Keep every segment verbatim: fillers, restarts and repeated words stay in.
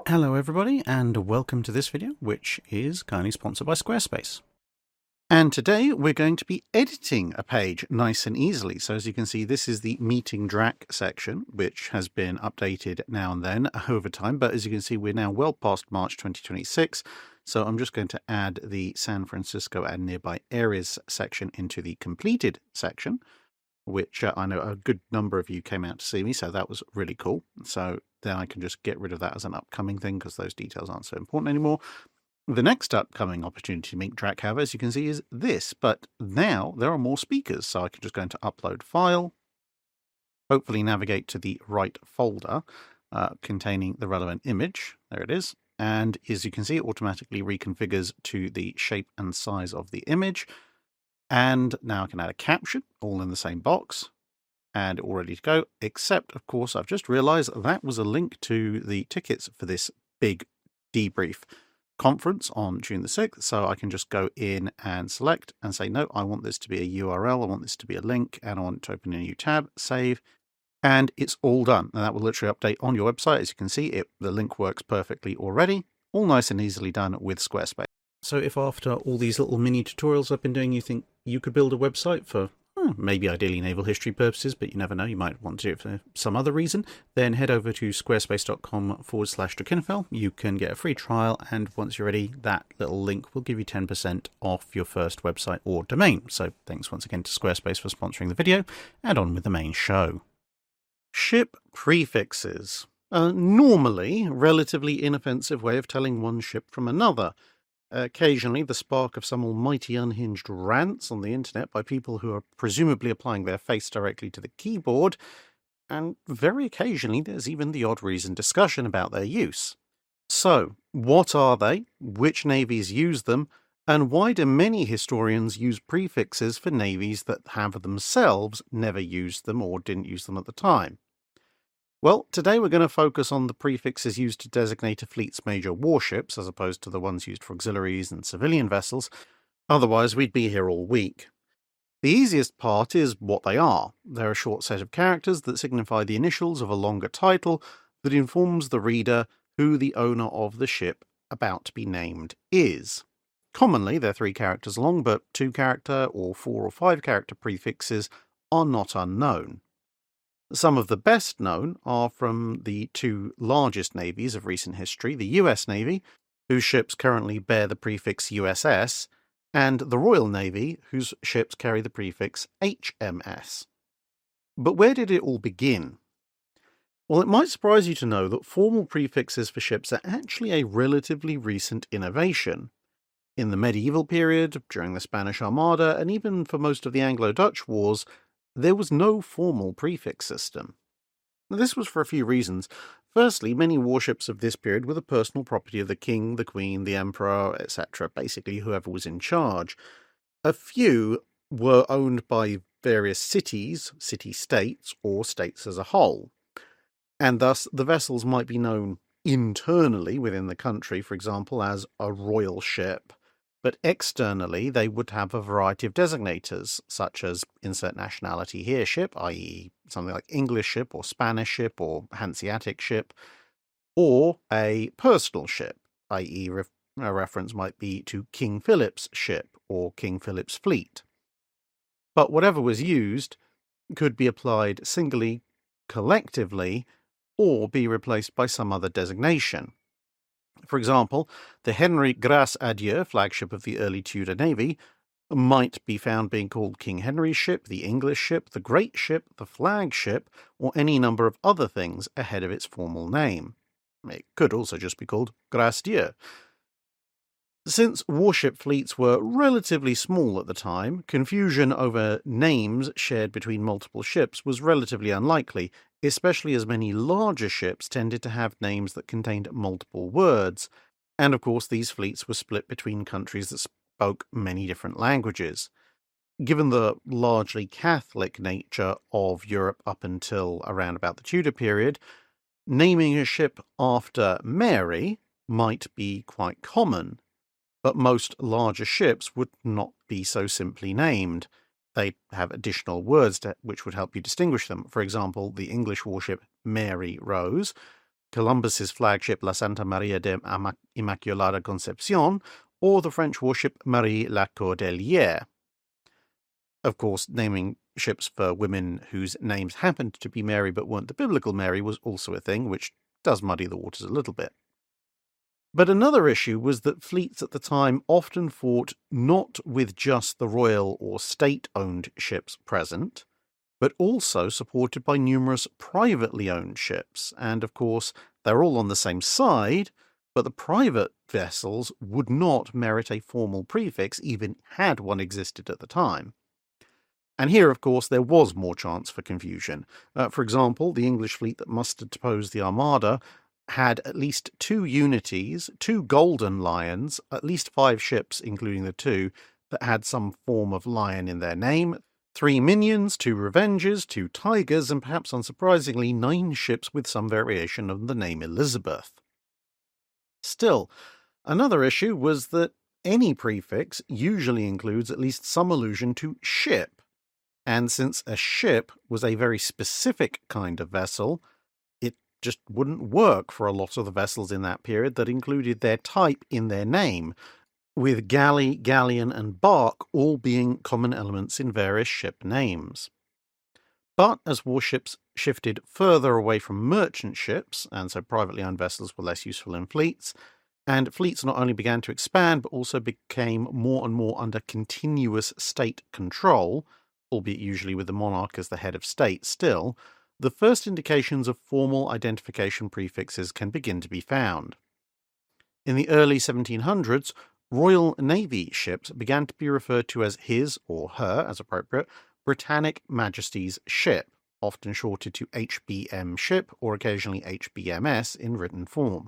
Hello everybody, and welcome to this video, which is kindly sponsored by Squarespace. And today we're going to be editing a page nice and easily. So as you can see, this is the Meeting Drac section, which has been updated now and then over time. But as you can see, we're now well past March twenty twenty-six. So I'm just going to add the San Francisco and nearby areas section into the completed section, which uh, I know a good number of you came out to see me, so that was really cool. So then I can just get rid of that as an upcoming thing because those details aren't so important anymore. The next upcoming opportunity to meet Drac, however, as you can see, is this, but now there are more speakers, so I can just go into Upload File, hopefully navigate to the right folder uh, containing the relevant image. There it is. And as you can see, it automatically reconfigures to the shape and size of the image. And now I can add a caption, all in the same box, and all ready to go, except, of course, I've just realized that was a link to the tickets for this big debrief conference on June the sixth, so I can just go in and select and say, no, I want this to be a U R L, I want this to be a link, and I want to open a new tab, save, and it's all done. And that will literally update on your website. As you can see, it the link works perfectly already, all nice and easily done with Squarespace. So if after all these little mini tutorials I've been doing, you think you could build a website for hmm, maybe ideally naval history purposes, but you never know, you might want to do it for some other reason, then head over to squarespace.com forward slash Drakenophel. You can get a free trial, and once you're ready, that little link will give you ten percent off your first website or domain. So thanks once again to Squarespace for sponsoring the video, and on with the main show. Ship prefixes are normally a relatively inoffensive way of telling one ship from another. Occasionally, the spark of some almighty unhinged rants on the internet by people who are presumably applying their face directly to the keyboard, and very occasionally there's even the odd reason discussion about their use. So, what are they, which navies use them, and why do many historians use prefixes for navies that have themselves never used them or didn't use them at the time? Well, today we're going to focus on the prefixes used to designate a fleet's major warships, as opposed to the ones used for auxiliaries and civilian vessels. Otherwise, we'd be here all week. The easiest part is what they are. They're a short set of characters that signify the initials of a longer title that informs the reader who the owner of the ship about to be named is. Commonly, they're three characters long, but two-character or four- or five-character prefixes are not unknown. Some of the best known are from the two largest navies of recent history, the U S Navy, whose ships currently bear the prefix U S S, and the Royal Navy, whose ships carry the prefix H M S. But where did it all begin? Well, it might surprise you to know that formal prefixes for ships are actually a relatively recent innovation. In the medieval period, during the Spanish Armada, and even for most of the Anglo-Dutch wars, there was no formal prefix system. This was for a few reasons. Firstly, many warships of this period were the personal property of the king, the queen, the emperor, et cetera, basically whoever was in charge. A few were owned by various cities, city-states, or states as a whole, and thus the vessels might be known internally within the country, for example, as a royal ship, but externally they would have a variety of designators, such as insert nationality here ship, that is something like English ship or Spanish ship or Hanseatic ship, or a personal ship, that is ref- a reference might be to King Philip's ship or King Philip's fleet. But whatever was used could be applied singly, collectively, or be replaced by some other designation. For example, the Henry Grace Adieu flagship of the early Tudor Navy might be found being called King Henry's ship, the English ship, the Great Ship, the Flagship, or any number of other things ahead of its formal name. It could also just be called Grace Dieu. Since warship fleets were relatively small at the time, confusion over names shared between multiple ships was relatively unlikely, especially as many larger ships tended to have names that contained multiple words, and of course these fleets were split between countries that spoke many different languages. Given the largely Catholic nature of Europe up until around about the Tudor period, naming a ship after Mary might be quite common. But most larger ships would not be so simply named. They'd have additional words to, which would help you distinguish them. For example, the English warship Mary Rose Columbus's flagship La Santa Maria de Immaculada Concepcion, or the French warship Marie la Cordelière. Of course, naming ships for women whose names happened to be Mary but weren't the biblical Mary was also a thing, which does muddy the waters a little bit. But another issue was that fleets at the time often fought not with just the royal or state-owned ships present, but also supported by numerous privately owned ships. And of course, they're all on the same side, but the private vessels would not merit a formal prefix, even had one existed at the time. And here, of course, there was more chance for confusion. Uh, for example, the English fleet that mustered to oppose the Armada had at least two Unities, two Golden Lions, at least five ships, including the two that had some form of lion in their name, three Minions, two Revenges, two Tigers, and perhaps unsurprisingly, nine ships with some variation of the name Elizabeth. Still, another issue was that any prefix usually includes at least some allusion to ship, and since a ship was a very specific kind of vessel, it just wouldn't work for a lot of the vessels in that period that included their type in their name, with galley, galleon, and bark all being common elements in various ship names. But as warships shifted further away from merchant ships, and so privately owned vessels were less useful in fleets, and fleets not only began to expand but also became more and more under continuous state control, albeit usually with the monarch as the head of state still, the first indications of formal identification prefixes can begin to be found. In the early seventeen hundreds, Royal Navy ships began to be referred to as his, or her, as appropriate, Britannic Majesty's ship, often shorted to H B M ship or occasionally H B M S in written form.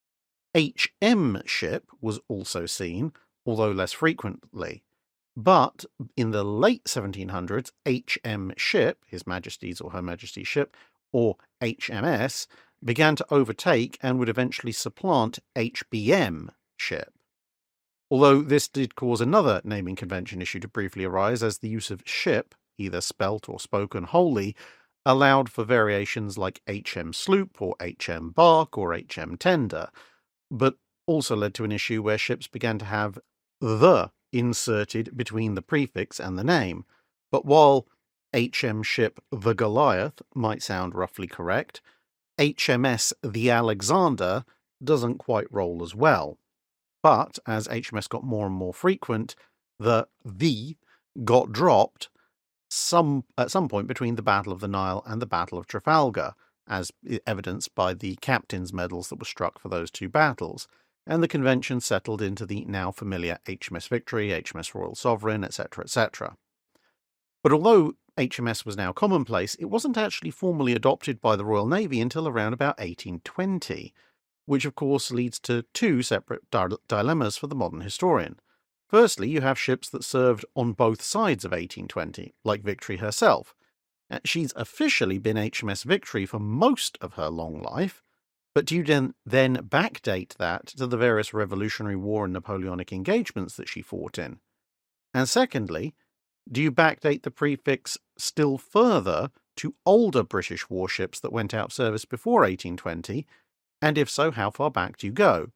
H M ship was also seen, although less frequently. But in the late seventeen hundreds, H M ship, His Majesty's or Her Majesty's ship, or H M S, began to overtake and would eventually supplant H B M ship. Although this did cause another naming convention issue to briefly arise, as the use of ship, either spelt or spoken wholly, allowed for variations like H M sloop or H M bark or H M tender, but also led to an issue where ships began to have the inserted between the prefix and the name. But while H M ship the Goliath might sound roughly correct, H M S the Alexander doesn't quite roll as well. But as H M S got more and more frequent, the the got dropped some at some point between the Battle of the Nile and the Battle of Trafalgar, as evidenced by the captain's medals that were struck for those two battles, and the convention settled into the now familiar H M S Victory, H M S Royal Sovereign, et cetera, et cetera. But although H M S was now commonplace, it wasn't actually formally adopted by the Royal Navy until around about eighteen twenty, which of course leads to two separate di- dilemmas for the modern historian. Firstly, you have ships that served on both sides of eighteen twenty, like Victory herself. She's officially been H M S Victory for most of her long life, but do you then, then backdate that to the various Revolutionary War and Napoleonic engagements that she fought in? And secondly, do you backdate the prefix still further to older British warships that went out of service before eighteen twenty, and if so, how far back do you go?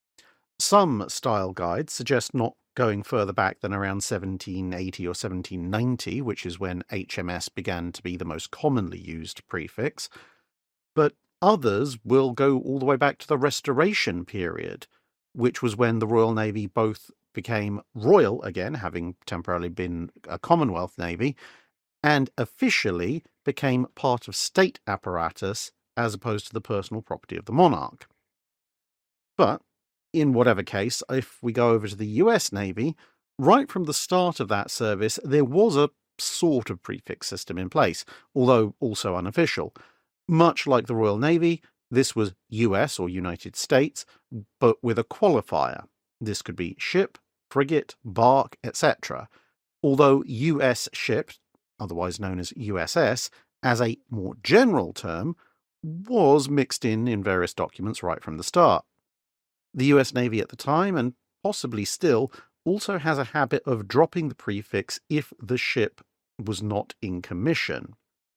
Some style guides suggest not going further back than around seventeen eighty or seventeen ninety, which is when H M S began to be the most commonly used prefix, but others will go all the way back to the Restoration period, which was when the Royal Navy both became royal again, having temporarily been a Commonwealth Navy, and officially became part of state apparatus as opposed to the personal property of the monarch. But in whatever case, if we go over to the U S Navy, right from the start of that service, there was a sort of prefix system in place, although also unofficial. Much like the Royal Navy, this was U S or United States, but with a qualifier. This could be ship, frigate, bark, et cetera. Although U S ship, otherwise known as U S S, as a more general term, was mixed in in various documents right from the start. The U S Navy at the time, and possibly still, also has a habit of dropping the prefix if the ship was not in commission.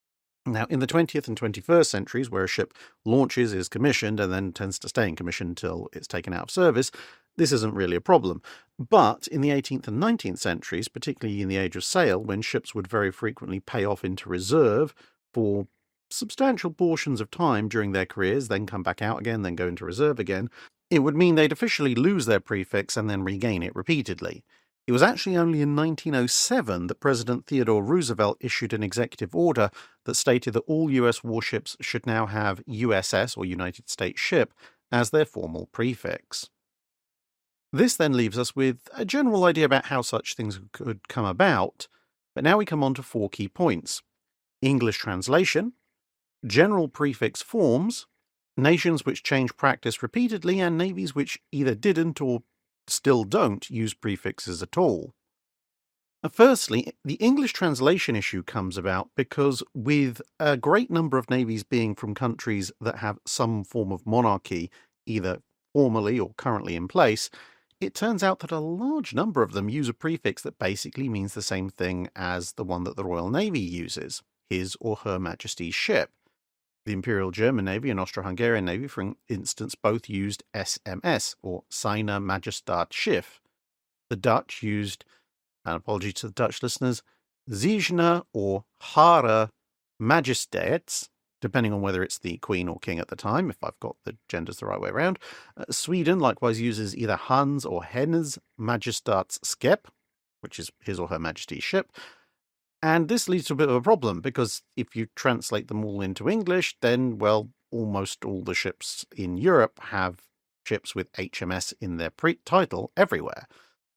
Now, in the twentieth and twenty-first centuries, where a ship launches, is commissioned, and then tends to stay in commission until it's taken out of service, this isn't really a problem. But in the eighteenth and nineteenth centuries, particularly in the age of sail, when ships would very frequently pay off into reserve for substantial portions of time during their careers, then come back out again, then go into reserve again, it would mean they'd officially lose their prefix and then regain it repeatedly. It was actually only in nineteen oh seven that President Theodore Roosevelt issued an executive order that stated that all U S warships should now have U S S, or United States Ship, as their formal prefix. This then leaves us with a general idea about how such things could come about, but now we come on to four key points: English translation, general prefix forms, nations which change practice repeatedly, and navies which either didn't or still don't use prefixes at all. Firstly, the English translation issue comes about because with a great number of navies being from countries that have some form of monarchy, either formally or currently in place, it turns out that a large number of them use a prefix that basically means the same thing as the one that the Royal Navy uses, His or Her Majesty's ship. The Imperial German Navy and Austro-Hungarian Navy, for instance, both used S M S, or Seine Majestaatsschif. The Dutch used, and apology to the Dutch listeners, Zijne or Hare Majesteits, depending on whether it's the Queen or King at the time, if I've got the genders the right way around. Uh, Sweden likewise uses either Hans or Hennes Majestatsskep, which is His or Her Majesty's ship. And this leads to a bit of a problem, because if you translate them all into English, then, well, almost all the ships in Europe have ships with H M S in their pre- title everywhere.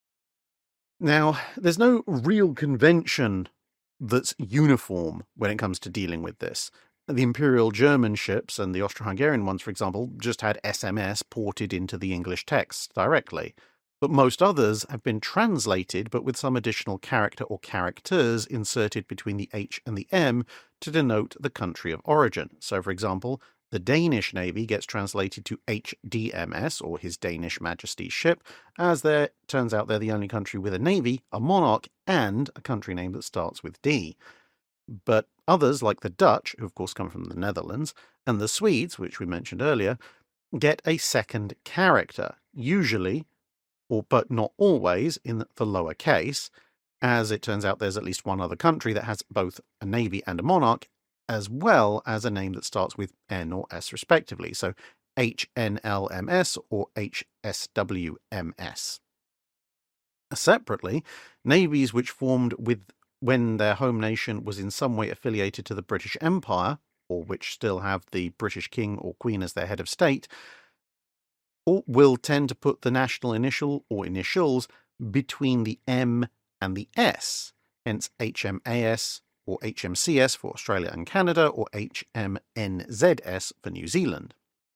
Now, there's no real convention that's uniform when it comes to dealing with this. The Imperial German ships and the Austro-Hungarian ones, for example, just had S M S ported into the English text directly. But most others have been translated, but with some additional character or characters inserted between the H and the M to denote the country of origin. So, for example, the Danish Navy gets translated to H D M S, or His Danish Majesty's ship, as there turns out they're the only country with a navy, a monarch, and a country name that starts with D. But others, like the Dutch, who of course come from the Netherlands, and the Swedes, which we mentioned earlier, get a second character, usually, or but not always, in the lower case. As it turns out, there's at least one other country that has both a navy and a monarch, as well as a name that starts with N or S respectively, so H N L M S or H S W M S. Separately, navies which formed with when their home nation was in some way affiliated to the British Empire, or which still have the British King or Queen as their head of state, will tend to put the national initial or initials between the M and the S, hence H M A S or H M C S for Australia and Canada, or H M N Z S for New Zealand.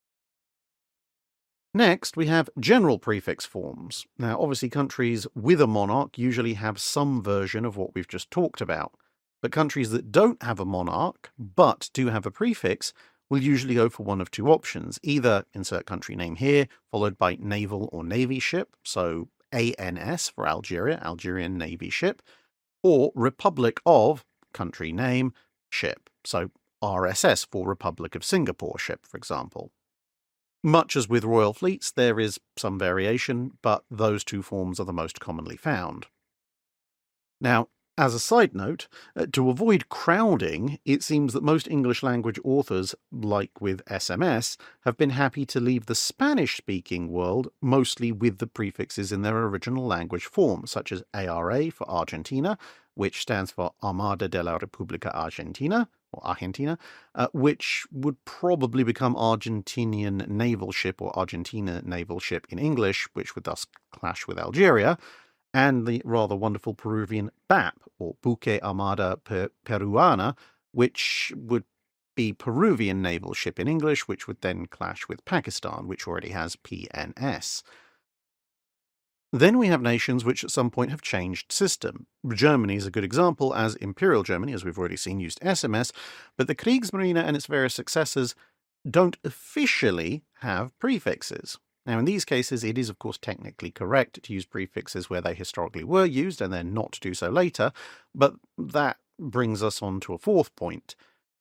Next, we have general prefix forms. Now, obviously, countries with a monarch usually have some version of what we've just talked about, but countries that don't have a monarch, but do have a prefix, will usually go for one of two options. Either insert country name here, followed by naval or navy ship, so A N S for Algeria, Algerian Navy ship, or Republic of, country name, ship, so R S S for Republic of Singapore ship, for example. Much as with royal fleets, there is some variation, but those two forms are the most commonly found. Now, as a side note, uh, to avoid crowding, it seems that most English-language authors, like with S M S, have been happy to leave the Spanish-speaking world mostly with the prefixes in their original language form, such as A R A for Argentina, which stands for Armada de la República Argentina, or Argentina, uh, which would probably become Argentinian Naval Ship or Argentina Naval Ship in English, which would thus clash with Algeria, and the rather wonderful Peruvian B A P, or Buque Armada per Peruana, which would be Peruvian Naval Ship in English, which would then clash with Pakistan, which already has P N S. Then we have nations which at some point have changed system. Germany is a good example, as Imperial Germany, as we've already seen, used S M S, but the Kriegsmarine and its various successors don't officially have prefixes. Now, in these cases, it is, of course, technically correct to use prefixes where they historically were used and then not to do so later, but that brings us on to a fourth point.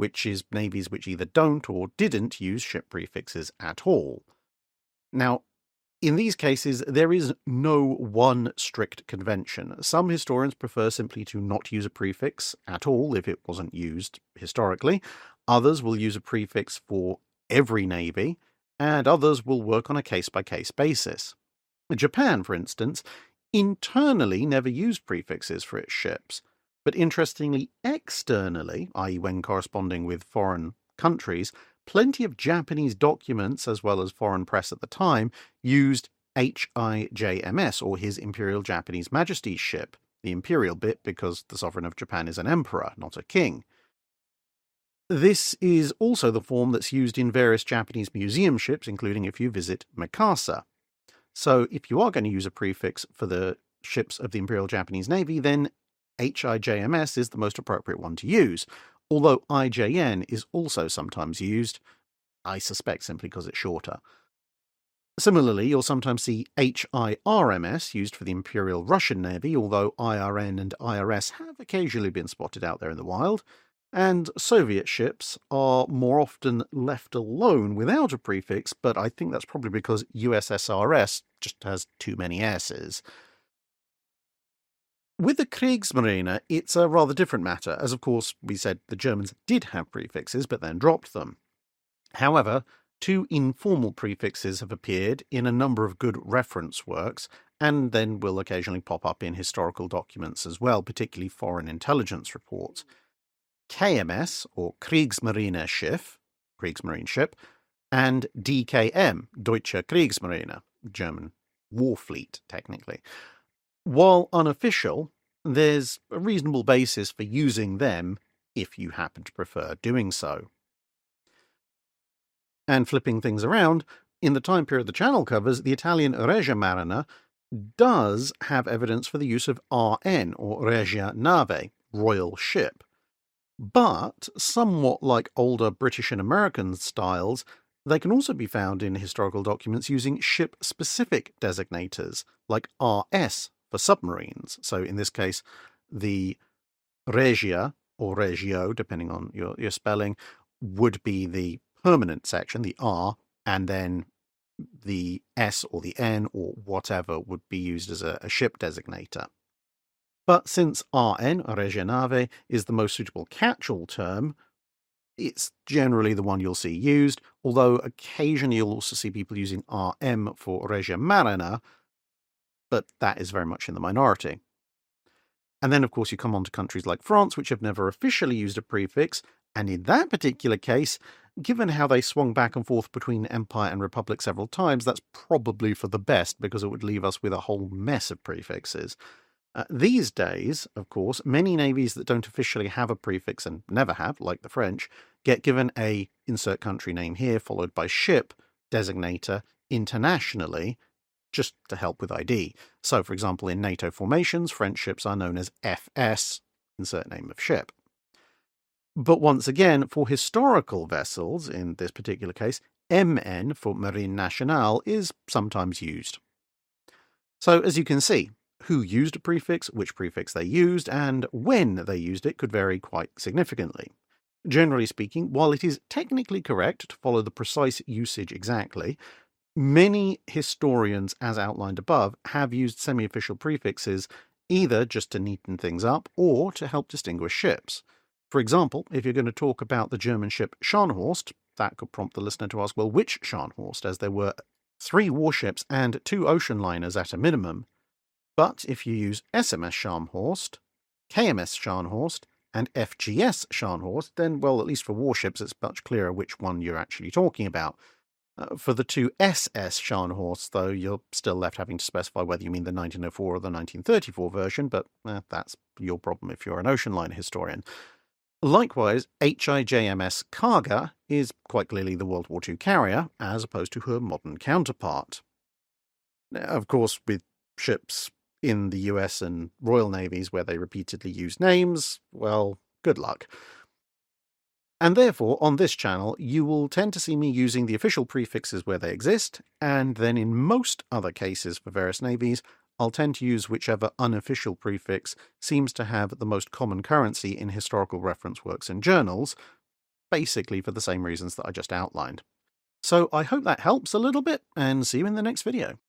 which is navies which either don't or didn't use ship prefixes at all. Now, in these cases, there is no one strict convention. Some historians prefer simply to not use a prefix at all if it wasn't used historically. Others will use a prefix for every navy, and others will work on a case-by-case basis. Japan, for instance, internally never used prefixes for its ships, but interestingly, externally, that is when corresponding with foreign countries, plenty of Japanese documents, as well as foreign press at the time, used H I J M S, or His Imperial Japanese Majesty's ship, the imperial bit because the sovereign of Japan is an emperor, not a king. This is also the form that's used in various Japanese museum ships, including if you visit Mikasa. So if you are going to use a prefix for the ships of the Imperial Japanese Navy, then H I J M S is the most appropriate one to use, although I J N is also sometimes used, I suspect simply because it's shorter. Similarly, you'll sometimes see H I R M S used for the Imperial Russian Navy, although I R N and I R S have occasionally been spotted out there in the wild, and Soviet ships are more often left alone without a prefix, but I think that's probably because U S S R S just has too many S's. With the Kriegsmarine, it's a rather different matter, as of course we said the Germans did have prefixes but then dropped them. However, two informal prefixes have appeared in a number of good reference works, and then will occasionally pop up in historical documents as well, particularly foreign intelligence reports. K M S, or Kriegsmarine Schiff, Kriegsmarine ship, and D K M, Deutsche Kriegsmarine, German war fleet, technically. While unofficial, there's a reasonable basis for using them if you happen to prefer doing so. And flipping things around, in the time period the channel covers, the Italian Regia Marina does have evidence for the use of R N, or Regia Nave, Royal Ship. But, somewhat like older British and American styles, they can also be found in historical documents using ship-specific designators, like R S for submarines. So in this case, the Regia, or Regio, depending on your, your spelling, would be the permanent section, the R, and then the S or the N or whatever would be used as a, a ship designator. But since R N, Regia Nave, is the most suitable catch-all term, it's generally the one you'll see used, although occasionally you'll also see people using R M for Regia Marina, but that is very much in the minority. And then, of course, you come on to countries like France, which have never officially used a prefix, and in that particular case, given how they swung back and forth between Empire and Republic several times, that's probably for the best, because it would leave us with a whole mess of prefixes. Uh, these days, of course, many navies that don't officially have a prefix and never have, like the French, get given a insert country name here, followed by ship designator internationally, just to help with I D. So, for example, in NATO formations, French ships are known as F S, insert name of ship. But once again, for historical vessels, in this particular case, M N for Marine Nationale is sometimes used. So, as you can see, who used a prefix, which prefix they used, and when they used it could vary quite significantly. Generally speaking, while it is technically correct to follow the precise usage exactly, many historians, as outlined above, have used semi-official prefixes either just to neaten things up or to help distinguish ships. For example, if you're going to talk about the German ship Scharnhorst, that could prompt the listener to ask, well, which Scharnhorst, as there were three warships and two ocean liners at a minimum. But if you use S M S Scharnhorst, K M S Scharnhorst, and F G S Scharnhorst, then, well, at least for warships, it's much clearer which one you're actually talking about. Uh, for the two S S Scharnhorst, though, you're still left having to specify whether you mean the nineteen oh four or the nineteen thirty-four version, but eh, that's your problem if you're an ocean liner historian. Likewise, H I J M S Kaga is quite clearly the World War Two carrier, as opposed to her modern counterpart. Now, of course, with ships in the U S and Royal Navies where they repeatedly use names, well, good luck. And therefore, on this channel, you will tend to see me using the official prefixes where they exist, and then in most other cases for various navies, I'll tend to use whichever unofficial prefix seems to have the most common currency in historical reference works and journals, basically for the same reasons that I just outlined. So I hope that helps a little bit, and see you in the next video.